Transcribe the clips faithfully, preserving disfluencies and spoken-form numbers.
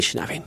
شنویم.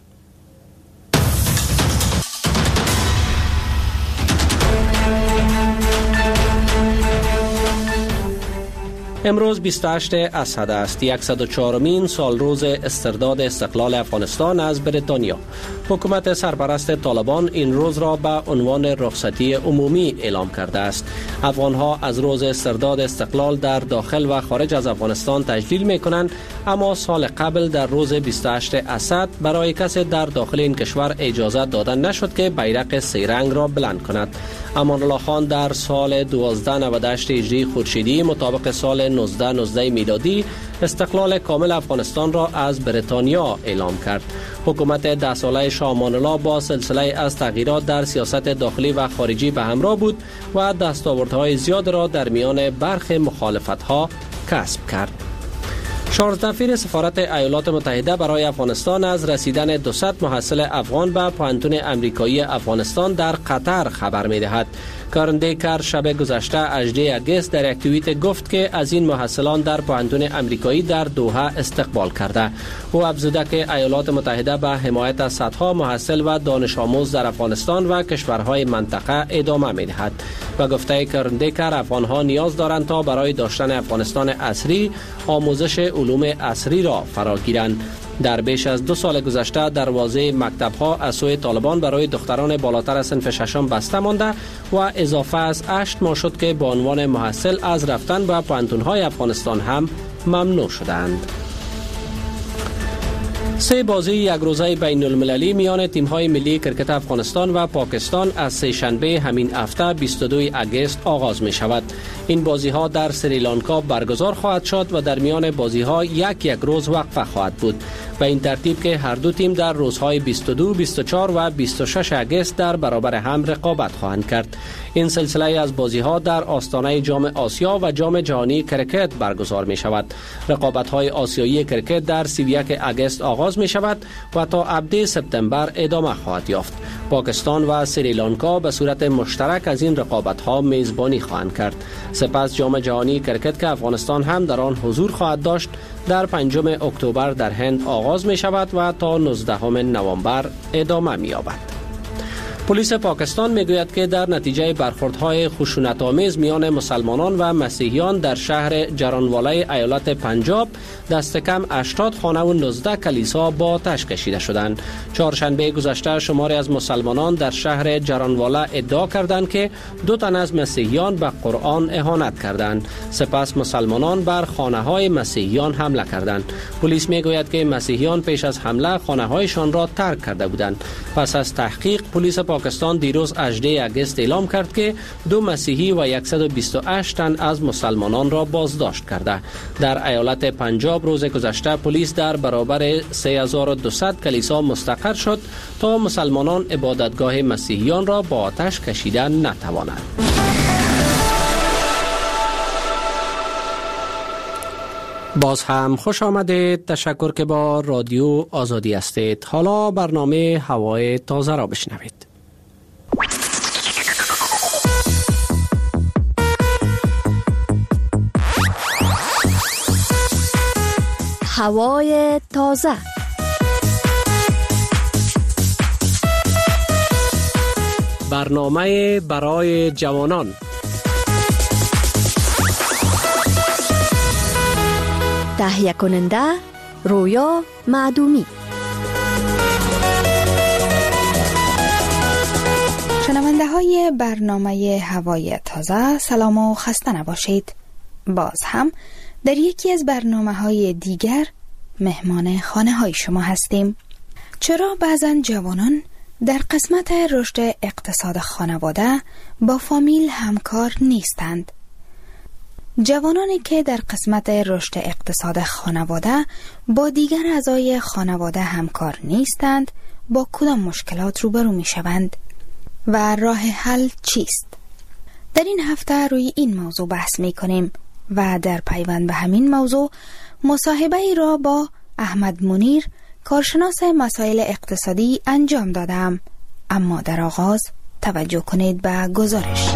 امروز بیست و هشتم اسد است، صد و چهارمین سال روز استرداد استقلال افغانستان از بریتانیا. حکومت سرپرست طالبان این روز را به عنوان رخصتی عمومی اعلام کرده است. افغانها از روز استرداد استقلال در داخل و خارج از افغانستان تجلیل می کنند، اما سال قبل در روز بیست و هشتم اسد برای کسی در داخل این کشور اجازه داده نشد که بیرق سه رنگ را بلند کند. امان الله خان در سال دوازده نود و هشت هجری خورشیدی مطابق سال نوزده نوزده میلادی استقلال کامل افغانستان را از بریتانیا اعلام کرد. حکومت ده ساله شاه امان الله با سلسله از تغییرات در سیاست داخلی و خارجی به همراه بود و دستاوردهای زیاد را در میان برخی مخالفت‌ها کسب کرد. چارلز نفیر سفارت ایالات متحده برای افغانستان از رسیدن دویست محصل افغان به پوهنتون امریکایی افغانستان در قطر خبر می‌دهد. کارن دیکر شب گذشته هجدهم اگست در یک توییت گفت که از این محصلان در پوهنتون امریکایی در دوحه استقبال کرده. او افزوده که ایالات متحده به حمایت از صدها محصل و دانش آموز در افغانستان و کشورهای منطقه ادامه می‌دهد و گفته کارن دیکر افغانها نیاز دارند تا برای داشتن افغانستان عصری آموزش علوم عصری را فراگیرند. در بیش از دو سال گذشته دروازه مکتب‌ها از سوی طالبان برای دختران بالاتر از صنف ششم بسته مانده و اضافه از هشت ماه شد که به عنوان محصل از رفتن به پوهنتون‌های افغانستان هم ممنوع شدند. سه بازی یک روزه بین المللی میان تیم‌های ملی کرکت افغانستان و پاکستان از سه شنبه همین هفته بیست و دوم اگست آغاز می شود. این بازی‌ها در سریلانکا برگزار خواهد شد و در میان بازی‌ها یک یک روز وقفه خواهد بود و این ترتیب که هر دو تیم در روزهای بیست و دو، بیست و چهار و بیست و شش اگست در برابر هم رقابت خواهند کرد. این سلسله از بازی‌ها در آستانه جام آسیا و جام جهانی کرکت برگزار می شود. رقابت‌های آسیایی کرکت در سی و یک اگست آغاز می شود و تا هفدهم سپتامبر ادامه خواهد یافت. پاکستان و سریلانکا به صورت مشترک از این رقابت‌ها میزبانی خواهند کرد. سپس جام جهانی کرکت که افغانستان هم در آن حضور خواهد داشت در پنجم اکتبر در هند آغاز می شود و تا نوزدهم نوامبر ادامه می یابد. پلیس پاکستان میگوید که در نتیجه برخوردهای خشونت‌آمیز میان مسلمانان و مسیحیان در شهر جرانواله ایالت پنجاب دست کم هشتاد خانه و نوزده کلیسا با آتش کشیده شدند. چهارشنبه گذشته شماری از مسلمانان در شهر جرانواله ادعا کردند که دو تن از مسیحیان به قرآن اهانت کردند. سپس مسلمانان بر خانه‌های مسیحیان حمله کردند. پلیس میگوید که مسیحیان پیش از حمله خانه‌هایشان را ترک کرده بودند. پس از تحقیق پلیس پاکستان دیروز هجدهم اگست اعلام کرد که دو مسیحی و صد و بیست و هشت تن از مسلمانان را بازداشت کرده. در ایالت پنجاب روز گذشته پلیس در برابر سه هزار و دویست کلیسا مستقر شد تا مسلمانان عبادتگاه مسیحیان را با آتش کشیدن نتوانند. باز هم خوش آمدید. تشکر که با رادیو آزادی هستید. حالا برنامه هوای تازه را بشنوید. هوای تازه. برنامه برای جوانان. تهیه کننده رویا معدومی. شنونده های برنامه هوای تازه سلام و خسته نباشید. باز هم در یکی از برنامه های دیگر مهمان خانه های شما هستیم. چرا بعضن جوانان در قسمت رشد اقتصاد خانواده با فامیل همکار نیستند؟ جوانانی که در قسمت رشد اقتصاد خانواده با دیگر اعضای خانواده همکار نیستند با کدام مشکلات روبرو می شوند و راه حل چیست؟ در این هفته روی این موضوع بحث می کنیم و در پیوند به همین موضوع مصاحبه ای را با احمد منیر کارشناس مسائل اقتصادی انجام دادم. اما در آغاز توجه کنید به گزارش.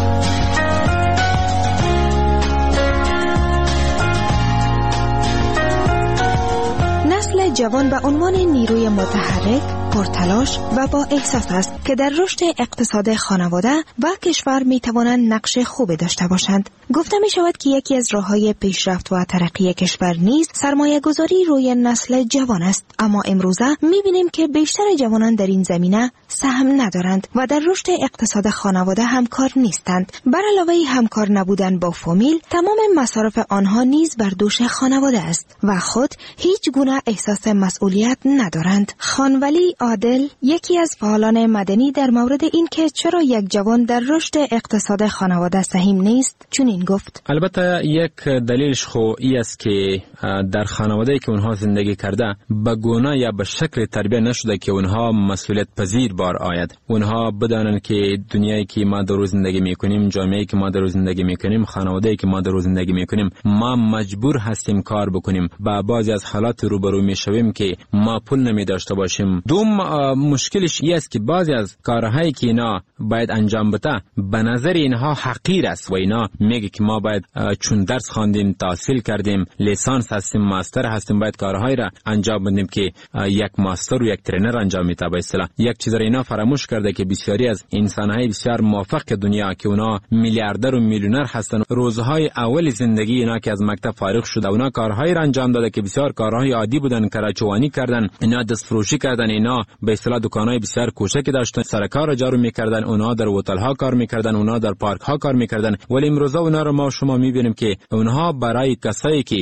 نسل جوان به عنوان نیروی متحرک، پرتلاش و با احساس است که در رشد اقتصاد خانواده و کشور می توانند نقش خوبی داشته باشند. گفته می شود که یکی از راه‌های پیشرفت و ترقی کشور نیز سرمایه گذاری روی نسل جوان است، اما امروزه می بینیم که بیشتر جوانان در این زمینه سهم ندارند و در رشد اقتصاد خانواده همکار نیستند. بر علاوه همکار نبودن با فامیل، تمام مصارف آنها نیز بر دوش خانواده است و خود هیچ گونه احساس مسئولیت ندارند. خانولی عادل، یکی از فعالان مدنی، در مورد این که چرا یک جوان در رشد اقتصاد خانواده سهم نیست چنین گفت: البته یک دلیلش خو ای است که در خانواده‌ای که اونها زندگی کرده به گونه یا به شکل تربیت نشده که اونها مسئولیت پذیر بار آید. اونها بدانند که دنیایی که ما در روز زندگی میکنیم، جامعه‌ای که ما در روز زندگی میکنیم، خانواده‌ای که ما در روز زندگی میکنیم، ما مجبور هستیم کار بکنیم. با بعضی از حالات روبرو میشویم که ما پول نمی داشته باشیم. دوم مشکلش این است که بعضی از کارهایی که اینا باید انجام بده به نظر اینها حقیر است و اینا میگه که ما باید چون درس خواندیم، تحصیل کردیم، لیسانس هستیم، ماستر هستیم، باید کارهایی را انجام بدیم که یک ماستر و یک ترینر انجام میده. به اصطلاح یک چیز را اینا فراموش کرده که بسیاری از انسان‌های بسیار موفق دنیا که اونا میلیاردر و میلیونر هستن، روزهای اول زندگی اینا که از مکتب فارغ شده اونا کارهایی را انجام داده که بسیار کارهای عادی بودن، کراچوانی کردن، اینا دستفروشی کردن، اینا به اصطلاح دکانای بسیار کوچکی داشتن، سرکار را جارو میکردن، اونا در هتل ها کار میکردن، اونا در پارک ها کار میکردن. ولی امروزا اونا رو ما شما میبینیم که اونها برای کسایی که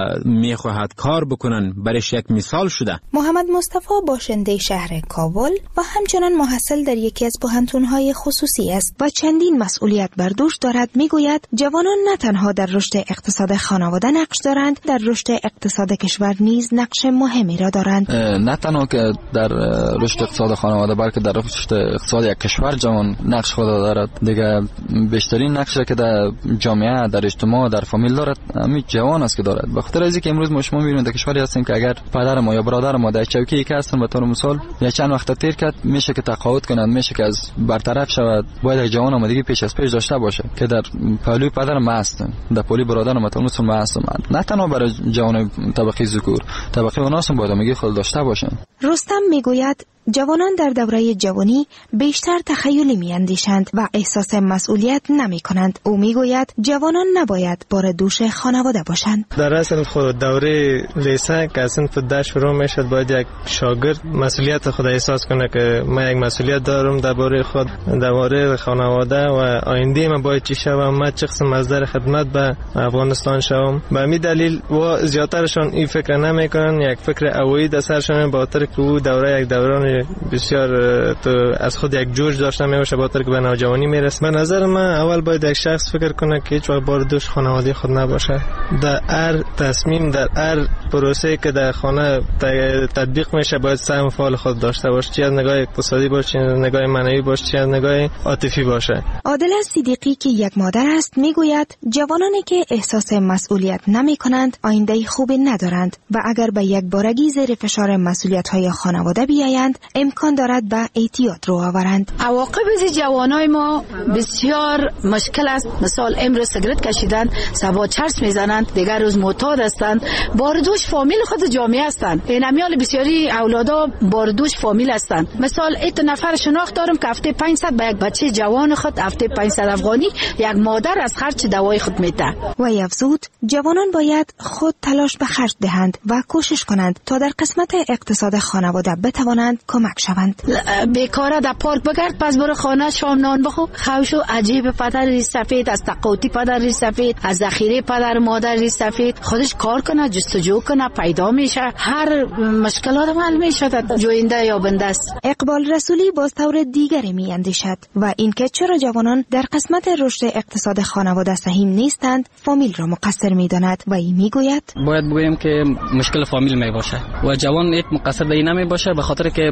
میخواهد کار بکنن برایش یک مثال شده. محمد مصطفی باشنده شهر کابل و همچنان محصل در یکی از پوهنتون‌های خصوصی است و چندین مسئولیت بر دوش دارد. میگوید جوانان نه تنها در رشد اقتصاد خانواده نقش دارند، در رشد اقتصاد کشور نیز نقش مهمی را دارند. نه تنها که در رشد اقتصاد خانواده بلکه در رشد اقتصاد یک کشور جوان نقش خود دارد. دیگه بیشترین نقشی که در جامعه، در اجتماع، در فامیل دارد همین جوان است که دارد. به خاطر اینکه امروز ما شما می‌بینید در کشوری هستیم که اگر پدر ما یا برادر ما در چوکی یک هستن، به طور مثال یا چند وقت تیر کرد، میشه که تقاعد کنند، میشه که از برطرف شود. باید یک جوان آمادگی پیش از پیش داشته باشه که در پهلوی پدر ما هستن، در پهلوی برادر ما مثلا ما هستن. نه تنها برای جوان طبقه ذکور، طبقه اوناس هم باید آمادگی خود داشته باشن. رستم میگوید جوانان در دوره جوانی بیشتر تخیلی میاندیشند و احساس مسئولیت نمی کنند. او میگوید جوانان نباید بار دوش خانواده باشند. در اصل خود دوره لیسه که اصلا ده شروع میشد، باید یک شاگرد مسئولیت خود احساس کنه که من یک مسئولیت دارم درباره خود، درباره خانواده و آینده من باید چی شوم، من چه قسم مصدر خدمت به افغانستان شوم. به همین دلیل و زیاترشان این فکر نمیکنن، یک فکر اولی در سرشان با خاطر که او دوره یک دوران بسیار تو از خود یک جوش داشته میشه با خاطر که به نوجوانی میرسه. به نظر من اول باید یک شخص فکر کنه که هیچ وقت بار دوش خانواده خود نباشه. در هر تصمیم، در هر پروسه که در خانه تطبیق میشه باید سهم فعال خود داشته باشه، چه از نگاه اقتصادی باشه، چه از نگاه معنوی باشه، چه از نگاه عاطفی باشه. عادل صدیقی که یک مادر است میگوید جوانانی که احساس مسئولیت نمی کنند آینده خوبی ندارند و اگر به یک بارگی زیر فشار مسئولیت‌های خانواده بیایند امکان دارد به اعتیاد رو آورند. عواقب از جوانای ما بسیار مشکل است. مثال امروز سیگرت کشیدن، صبح چرس میزنند، دیگر روز معتاد هستند، باردوش فامیل خود جامعه هستند. این امیال بسیاری اولادا باردوش فامیل هستند. مثال ایت نفر شناخت دارم که هفته پانصد به یک بچه جوان خود هفته پانصد افغانی یک مادر از خرج دوای خود میده. و افزود جوانان باید خود تلاش به خرج دهند و کوشش کنند تا در قسمت اقتصاد خانواده بتوانند کمک شوند. بیکاره در پارک بگرد، پس برو خانه شام نان بخو. خوشو عجیب پدر ری سفید، از تقاطی پدر ری سفید، از ذخیره پدر مادر ری سفید، خودش کار کنه، جستجو کنه، پیدا میشه، هر مشکلات حل میشه، جوینده یا بنده است. اقبال رسولی باز طور دیگری می اندیشد و اینکه چرا جوانان در قسمت رشد اقتصاد خانواده سهیم نیستند فامیل را مقصر میداند و این میگوید باید بگویم که مشکل فامیل می باشه و جوان یک مقصر در این نمی باشه، به خاطر که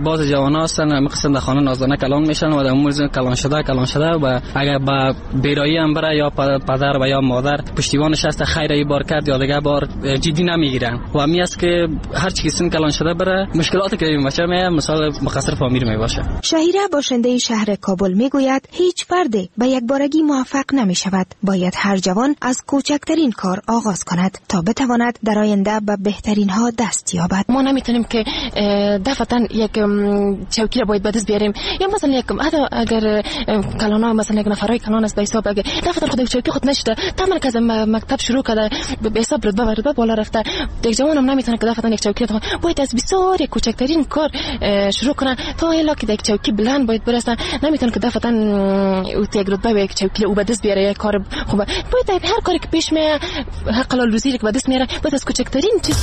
باز جوانان هستن میخواستن در خانه نازدانه کلان میشن و در موزه کلان شده کلان شده و اگر با بیرایی هم بره یا پدر و یا مادر پشتیبانش هست خیر ای بار کرد یا دیگه بار جدی نمیگیرن و همین است که هر چی سن کلان شده بره مشکلاتی که میشه می مثال مقصر فامیل می باشه. شهیره باشنده شهر کابل میگوید هیچ فرد به یک بارگی موفق نمی شود. باید هر جوان از کوچکترین کار آغاز کند تا بتواند در آینده به بهترین ها دست یابد. ما نمیتونیم که دفعتا یک چوکی را باید به دست بیاریم یا مثلا یک حتی اگر کلانا مثلا یک نفرای کلان است به حساب اگر دفعتا خود چوکی خود نشده تمام که از مکتب شروع کرده به حساب رتبه و رتبه بالا رفته یک جوان هم نمیتونه که دفعتا یک چوکی را باید از بسیار کوچکترین کار شروع کنه تا الا که یک چوکی بلند باید برسه. نمیتونه که دفعتا او یک رتبه و یک چوکی او به دست بیاره یک کار خوبه. باید هر کاری که پیش میاد حق حلال روزی که به دست میاره باید از کوچکترین چیز.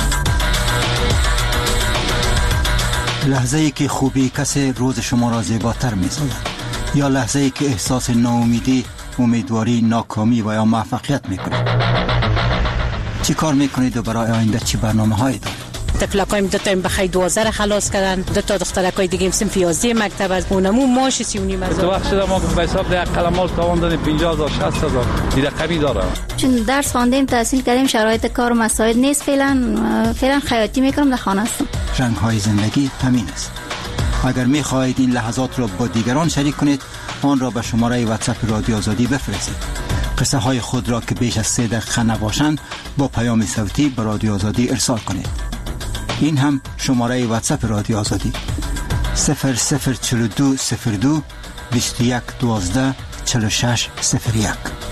لحظه ای که خوبی کسی روز شما را زیباتر می‌سازد یا لحظه ای که احساس ناامیدی، امیدواری، ناکامی و یا موفقیت می‌کنید. چی کار می‌کنید و برای آینده چی برنامه‌هایی دارید؟ تفلقایم دو تا بخای دوازده خلاص کردن، دو تا دخترکای دیگه صنف یازده مکتب از اونمو ماش سی و نیم هزار. تو وقت شده ما به حساب ده قلمال تاوان دادیم پنجاه هزار شصت هزار دیگه کمی داره. چون درس خواندیم تحصیل کردیم شرایط کار و مساعد نیست فعلا فعلا خیاطی میکنم در خانه هستم. رنگ‌های زندگی همین است. اگر می‌خواهید این لحظات را با دیگران شریک کنید آن را به شماره واتساپ رادیو آزادی بفرستید. قصه های خود را که بیش از سه دقیقه نباشند با پیام صوتی به رادیو آزادی ارسال کنید. این هم شماره واتساپ رادیو آزادی صفر صفر چهل و دو صفر دو بیست و یک دوازده چهل و شش صفر یک.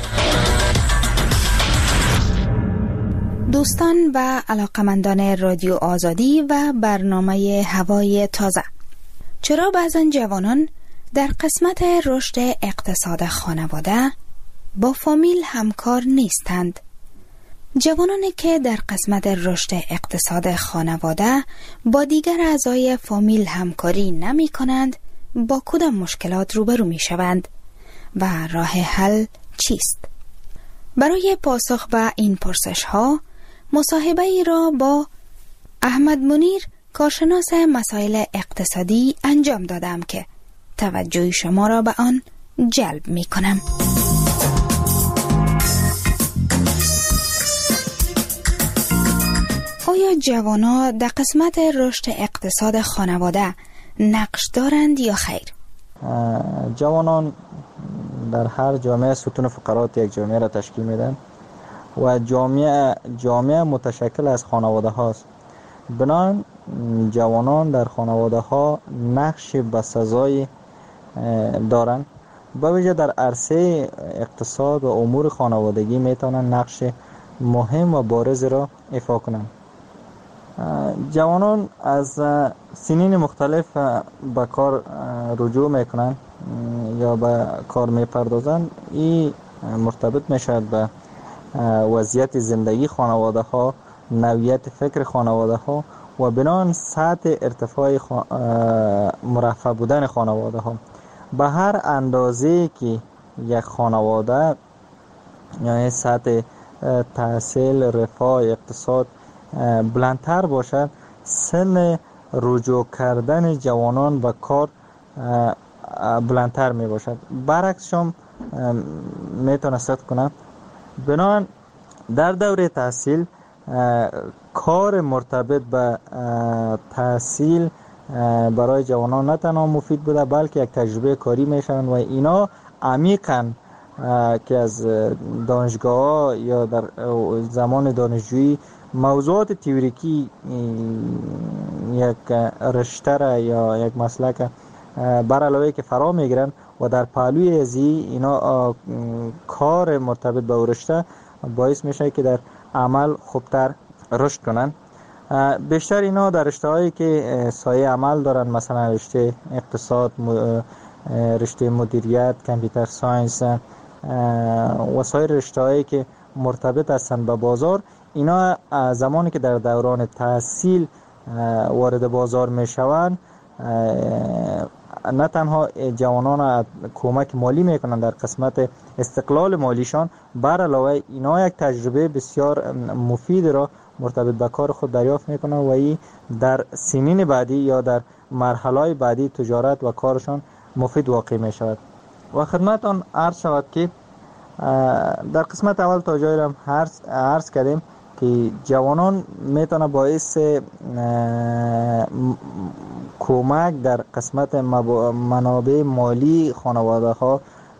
دوستان و علاقمندان رادیو آزادی و برنامه هوای تازه، چرا بعضن جوانان در قسمت رشد اقتصاد خانواده با فامیل همکار نیستند؟ جوانانی که در قسمت رشد اقتصاد خانواده با دیگر اعضای فامیل همکاری نمی کنند با کدام مشکلات روبرو می شوند و راه حل چیست؟ برای پاسخ به این پرسش ها مصاحبه ای را با احمد منیر کارشناس مسائل اقتصادی انجام دادم که توجه شما را به آن جلب می کنم. آیا جوانان در قسمت رشد اقتصاد خانواده نقش دارند یا خیر؟ جوانان در هر جامعه ستون فقرات یک جامعه را تشکیل میدن و جامعه جامعه متشکل از خانواده هاست. بنابراین جوانان در خانواده ها نقش بسزایی دارند. به ویژه در عرصه اقتصاد و امور خانوادگی میتونن نقش مهم و بارز را ایفا کنند. جوانان از سنین مختلف به کار رجوع میکنن یا به کار میپردازن. این مرتبط میشد به وضعیت زندگی خانواده ها، نوعیت فکر خانواده ها و بنان سطح ارتفاع خا... مرفه بودن خانواده ها. به هر اندازه که یک خانواده یعنی سطح تحصیل، رفاه، اقتصاد بلندتر باشد، سن رجوع کردن جوانان به کار بلندتر می باشد. برعکس شما میتونه صدق کنم. بنابراین در دوره تحصیل کار مرتبط به تحصیل برای جوانان نه تنها مفید بوده بلکه یک تجربه کاری میشن و اینا عمیقاً که از دانشگاه یا در زمان دانشجویی موضوعات تئوریکی یک رشته را یا یک مسلک بر علاوه که فرا میگیرن و در پهلوی ازی اینا کار مرتبط به رشته باعث میشه که در عمل خوبتر رشد کنن. بیشتر اینا در رشته هایی که سایه عمل دارن، مثلا رشته اقتصاد، رشته مدیریت، کامپیوتر ساینس و سایر رشته هایی که مرتبط هستن به بازار، اینا زمانی که در دوران تحصیل وارد بازار میشوند نه تنها جوانان کمک مالی میکنن در قسمت استقلال مالیشان، بر علاوه اینا یک تجربه بسیار مفید را مرتبط به کار خود دریافت میکنن و این در سنین بعدی یا در مرحله بعدی تجارت و کارشان مفید واقع می شود. و خدمتان عرض شود که در قسمت اول تا جایی را عرض کردیم که جوانان میتونه باعث کمک در قسمت منابع مالی خانواده ها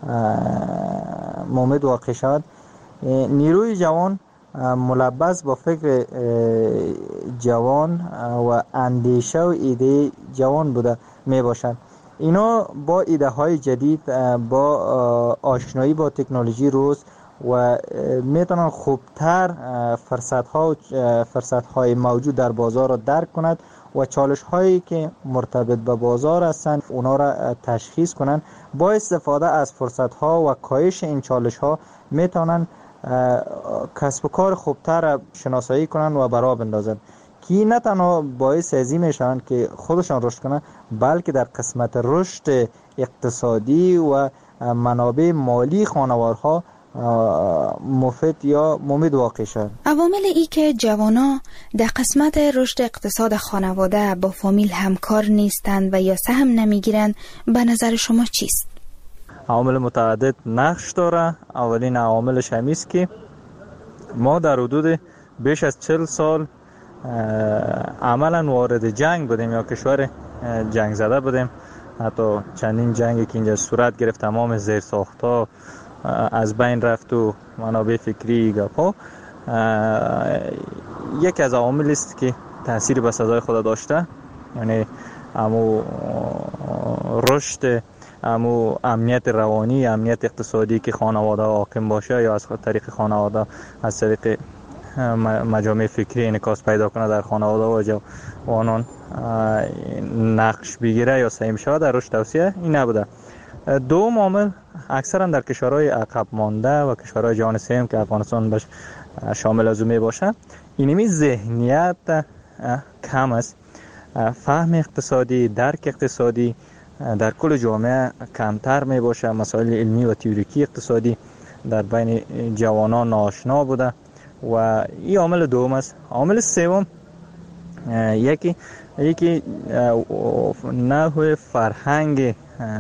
مفید واقع شود. نیروی جوان ملبس با فکر جوان و اندیشه و ایده جوان بوده می باشند. اینا با ایده های جدید، با آشنایی با تکنولوژی روز و میتونن خوبتر فرصت ها و فرصت های موجود در بازار را درک کند و چالش هایی که مرتبط به بازار هستند اونا را تشخیص کنند. با استفاده از فرصت ها و کاهش این چالش ها میتونن کسب و کار خوبتر را شناسایی کنند و برآ بندازند که نه تنها باعث ازی میشن که خودشان رشد کنند بلکه در قسمت رشد اقتصادی و منابع مالی خانوارها مفید یا مفید واقع شد. عوامل ای که جوانا در قسمت رشد اقتصاد خانواده با فامیل همکار نیستند و یا سهم نمیگیرند به نظر شما چیست؟ عوامل متعدد نقش داره. اولین عواملش همیست که ما در حدود بیش از چهل سال عملا وارد جنگ بودیم یا کشور جنگ زده بودیم. حتی چندین جنگی که اینجا صورت گرفت تمام زیرساخت‌ها از بین رفت و منابع فکری گپا. یکی از عوامل است که تأثیری به سزای خود داشته، یعنی امو رشد، امو امنیت روانی، امنیت اقتصادی که خانواده حاکم باشه یا از طریق خانواده از طریق مجامع فکری انعکاس پیدا کنه در خانواده و جوانان نقش بگیره یا سهم شود در رشد توسعه، این نبوده. دوم عامل اکثرا در کشورهای عقب مانده و کشورهای جهان سوم که افغانستان بهش شامل از می باشه، اینمی ذهنیت کم است. فهم اقتصادی، درک اقتصادی در کل جامعه کمتر می باشه. مسائل علمی و تئوریکی اقتصادی در بین جوانان ناآشنا بوده و این عامل دوم است. عامل سوم یکی یکی نحوه فرهنگ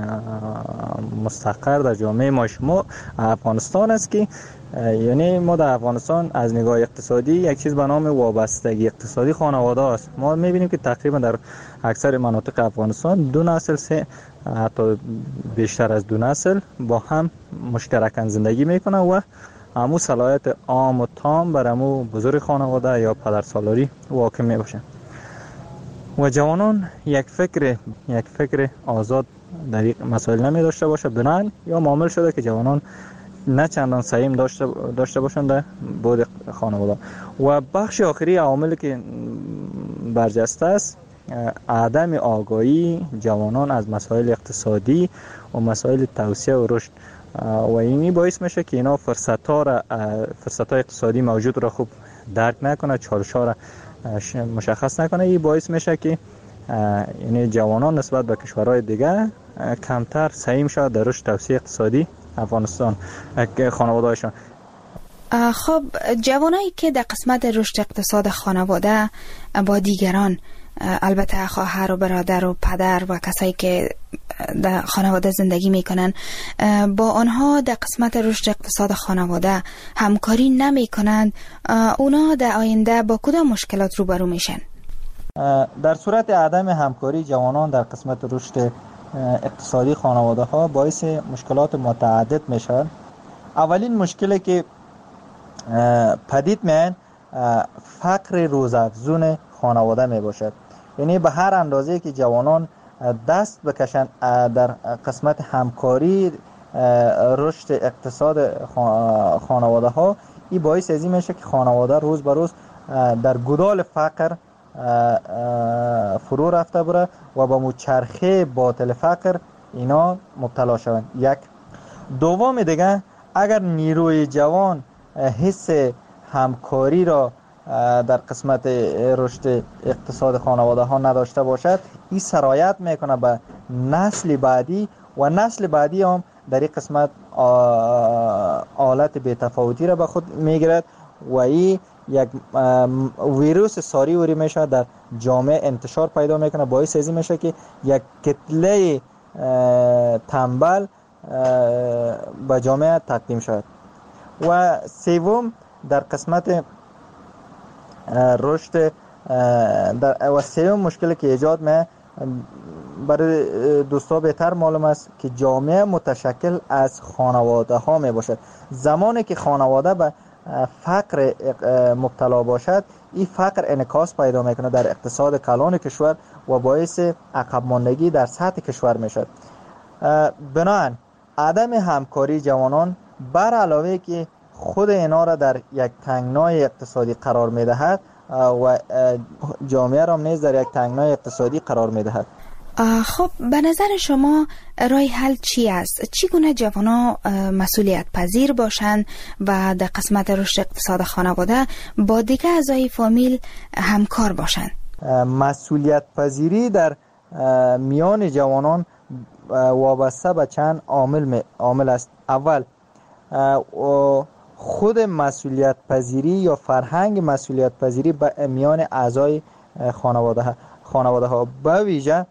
مستقر در جامعه ما شما افغانستان است که یعنی ما در افغانستان از نگاه اقتصادی یک چیز به نام وابستگی اقتصادی خانواده است. ما میبینیم که تقریبا در اکثر مناطق افغانستان دو نسل سه حتی بیشتر از دو نسل با هم مشترکاً زندگی میکنن و همو صلاحیت عام و تام بر همو بزرگ خانواده یا پدرسالاری واقع می باشه و جوانان یک فکر یک فکر آزاد در این مسائل نمی داشته باشه. بنان یا معامل شده که جوانان نه چندان سهم داشته داشته باشند در بود خانواده. و بخش آخری عواملی که برجسته است عدم آگاهی جوانان از مسائل اقتصادی و مسائل توسعه و رشد و اینی باعث میشه که اینا فرصت ها را فرصت های اقتصادی موجود را خوب درک نکنه، چالش ها را مشخص نکنه. این باعث میشه که یعنی جوانان نسبت به کشورهای دیگه کمتر سهم شود در رشد توسعه اقتصادی افغانستان خانواده‌هاشون. خب جوانایی که در قسمت رشد اقتصاد خانواده با دیگران، البته خواهر و برادر و پدر و کسایی که در خانواده زندگی میکنن، با آنها در قسمت رشد اقتصاد خانواده همکاری نمی کنند، اونا در آینده با کدام مشکلات روبرو میشن؟ در صورت عدم همکاری جوانان در قسمت رشد اقتصادی خانواده ها باعث مشکلات متعدد میشن. اولین مشکلی که پدید میان فقر روزافزون خانواده می باشد. یعنی به هر اندازه که جوانان دست بکشند در قسمت همکاری رشد اقتصاد خانواده ها، این باعث ازی میشه که خانواده روز به روز در گدال فقر فرو رفته بره و با مچرخه باطل فقر اینا مبتلا شوند. یک دوم دیگه، اگر نیروی جوان حس همکاری را در قسمت رشد اقتصاد خانواده ها نداشته باشد، این سرایت میکنه به نسل بعدی و نسل بعدی هم در این قسمت حالت بی‌تفاوتی را به خود میگیرد و این یک ویروس ساری وری میشه در جامعه انتشار پیدا میکنه، باعث ازی میشه که یک کتله تنبل به جامعه تقدیم شود. و سوم در قسمت رشد در و سوم مشکلی که ایجاد می برای دوستا بهتر معلوم است که جامعه متشکل از خانواده ها می باشد. زمانی که خانواده به فقر مبتلا باشد، این فقر انعکاس پیدا میکنه در اقتصاد کلان کشور و باعث عقب ماندگی در سطح کشور میشد. بنابراین عدم همکاری جوانان بر علاوه که خود اینا را در یک تنگنای اقتصادی قرار میدهد و جامعه را نیز در یک تنگنای اقتصادی قرار میدهد. خب به نظر شما راه حل چی است؟ چگونه جوانان مسئولیت پذیر باشند و در قسمت رشد اقتصاد خانواده با دیگر اعضای فامیل همکار باشند؟ مسئولیت پذیری در میان جوانان وابسته به چند عامل عامل است. اول خود مسئولیت پذیری یا فرهنگ مسئولیت پذیری به میان اعضای خانواده ها خانواده ها به ویژه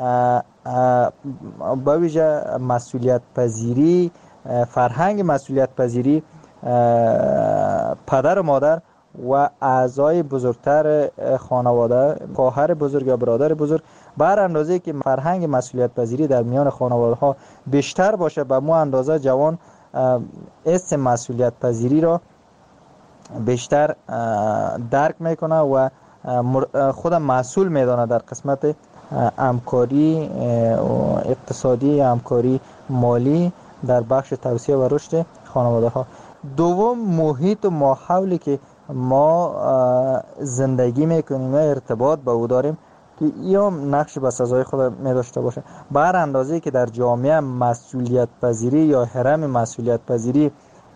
به ویژه مسئولیت پذیری فرهنگ مسئولیت پذیری پدر و مادر و اعضای بزرگتر خانواده، خواهر بزرگ یا برادر بزرگ، بر اندازه که فرهنگ مسئولیت پذیری در میان خانواده ها بیشتر باشه، به مو اندازه جوان اسم مسئولیت پذیری را بیشتر درک میکنه و خودم مسئول میدانه در قسمت همکاری اقتصادی، همکاری مالی در بخش توسعه و رشد خانواده ها. دوم محیط و ماحولی که ما زندگی میکنیم و ارتباط با او داریم که این نقش به سزای خود می داشته باشه. بر اندازه‌ای که در جامعه مسئولیت پذیری یا هرم مسئولیت پذیری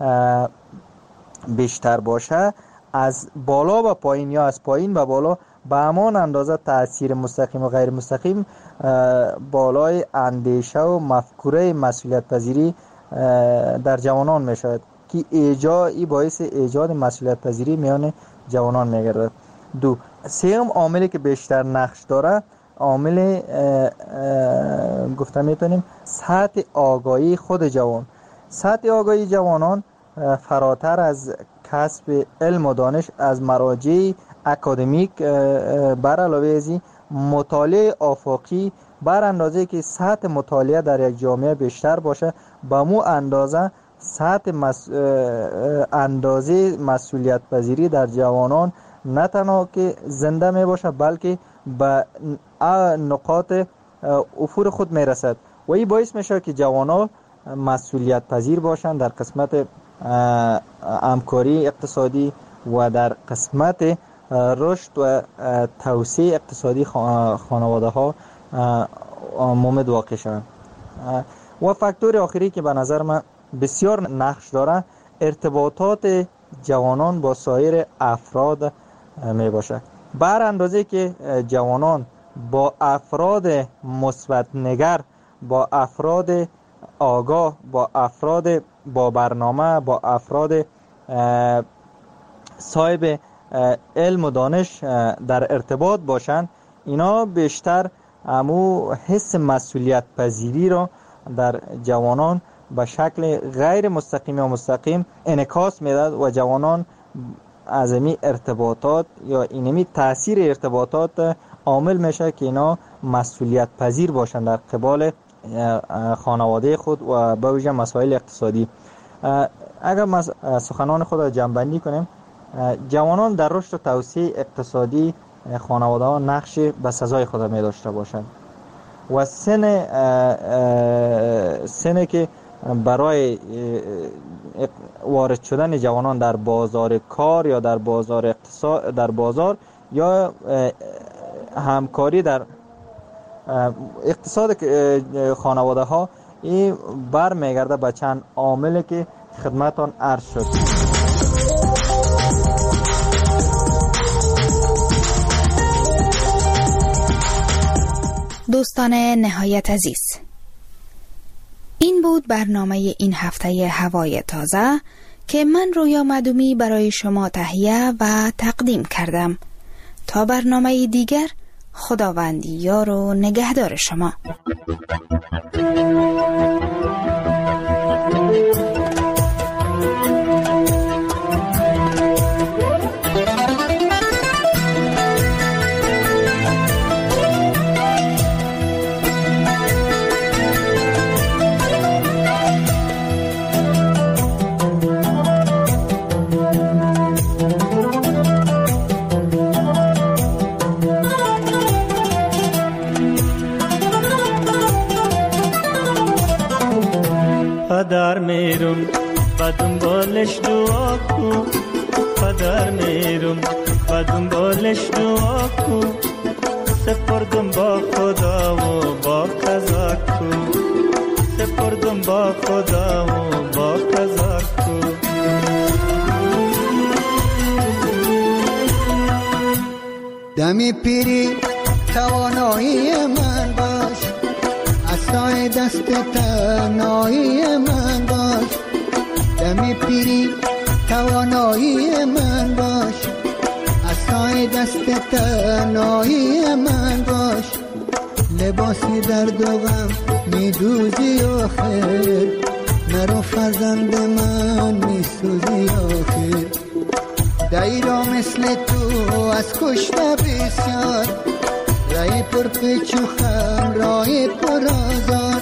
بیشتر باشه، از بالا به پایین یا از پایین به بالا به همان اندازه تأثیر مستقیم و غیر مستقیم بالای اندیشه و مفکوره مسئولیت پذیری در جوانان می شود که ایجادی باعث ایجاد مسئولیت پذیری میان جوانان می گردد. دو سوم عاملی که بیشتر نقش داره عامل گفته میتونیم سطح آگاهی خود جوان. سطح آگاهی جوانان فراتر از کسب علم و دانش از مراجع اکادمیک بر علاوه ازی مطالعه آفاقی بر اندازه که سطح مطالعه در یک جامعه بیشتر باشه، به مو اندازه سطح مس... اندازه مسئولیت پذیری در جوانان نه تنها که زنده می باشه بلکه به نقاط افور خود می رسد و این باعث میشه که جوانان مسئولیت پذیر باشند در قسمت همکاری اقتصادی و در قسمت رشد و توسعه اقتصادی خانواده ها مومد واقع شوند. و فاکتور آخری که به نظر من بسیار نقش داره ارتباطات جوانان با سایر افراد می باشه. بر اندازه که جوانان با افراد مثبت نگر، با افراد آگاه، با افراد با برنامه، با افراد صاحب علم و دانش در ارتباط باشند، اینا بیشتر امو حس مسئولیت پذیری را در جوانان به شکل غیر مستقیم یا مستقیم انعکاس میداد و جوانان از این ارتباطات یا اینمی تاثیر ارتباطات عامل میشه که اینا مسئولیت پذیر باشند در قبال خانواده خود و به ویژه مسائل اقتصادی. اگر ما سخنان خود را جمع‌بندی کنیم، جوانان در رشد و توسعه اقتصادی خانواده ها نقش به سزای خود می داشته باشند و سن سنه که برای وارد شدن جوانان در بازار کار یا در بازار اقتصاد در بازار یا همکاری در اقتصاد خانواده ها این بر میگرده به چند عاملی که خدمتان عرض شد. دوستان نهایت عزیز، این بود برنامه این هفته هوای تازه که من رویا معدومی برای شما تهیه و تقدیم کردم. تا برنامه دیگر، خداوندی یار و نگهدار شما. پدر میرم و دنبالش دعا کن، پدر میرم و دنبالش دعا کن، سپردم با خدا و با قضا کن، سپردم با خدا و با قضا کن. دمی پیری توانایی من باش، عصای دست تنهایی من باش. دمی پیری توانایی من باش، عصای دست تنهایی من باش. لباسی درد و غم میدوزی آخر، مرا فرزند من میسوزی آخر. دایرا مثل تو از کشته بسیار، رای پر پیچ و خم رای پر آزار.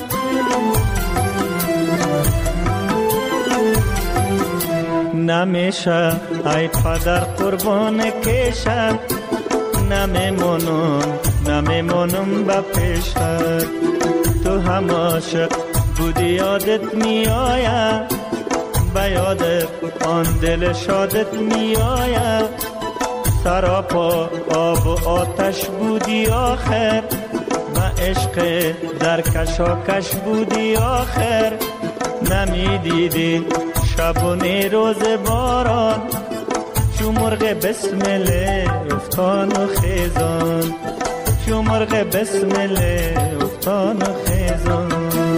نمیشه ای پدر قربان کشم، نمیمونم نمیمونم با پیشت. تو هم عاشق بودی یادت میآید، به یادت آن دل شادت میآید. سراپا آب و آتش بودی آخر، و عشق در کشاکش بودی آخر. نمیدیدی شب و روز باران، چو مرغ بسمله افتان و خیزان، چو مرغ بسمله افتان و خیزان.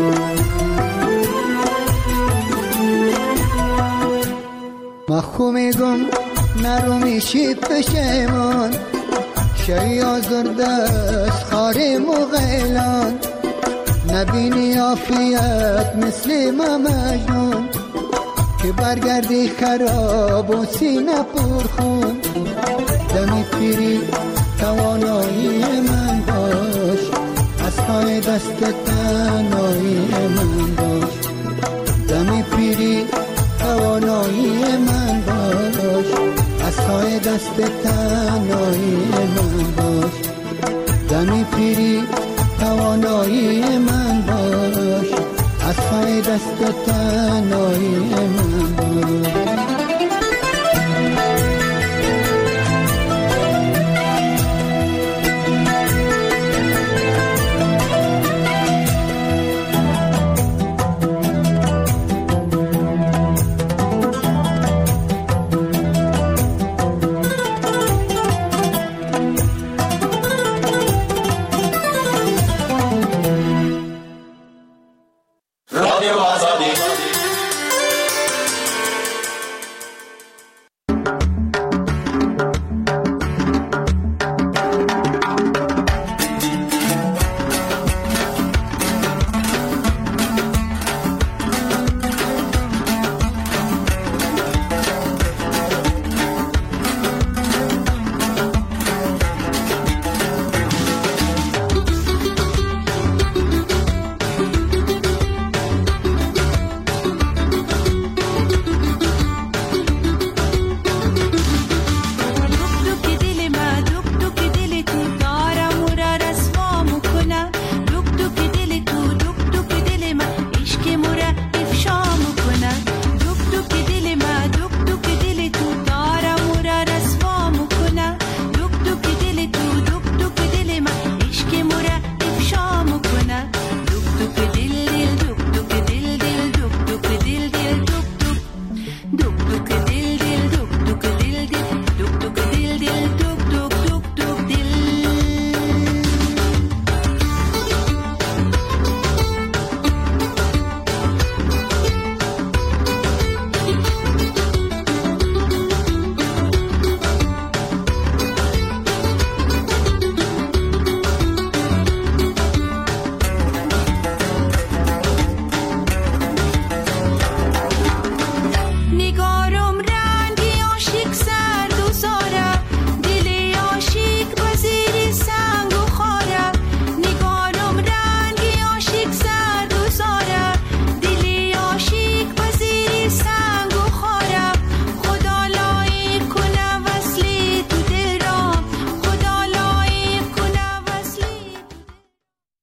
مخو میگم نرو میشی پشیمان، شوی آزرده از خاری مغیلان. نبینی عافیت مثل ما مجنون، که برگردی خراب و سینه پرخون. دمی پیری توانایی من باش، عصای دست تنهایی من باش. دمی پیری توانایی من باش، عصای دست تنهایی من باش. دمی پیری توانایی من باش، عصای دست تنهایی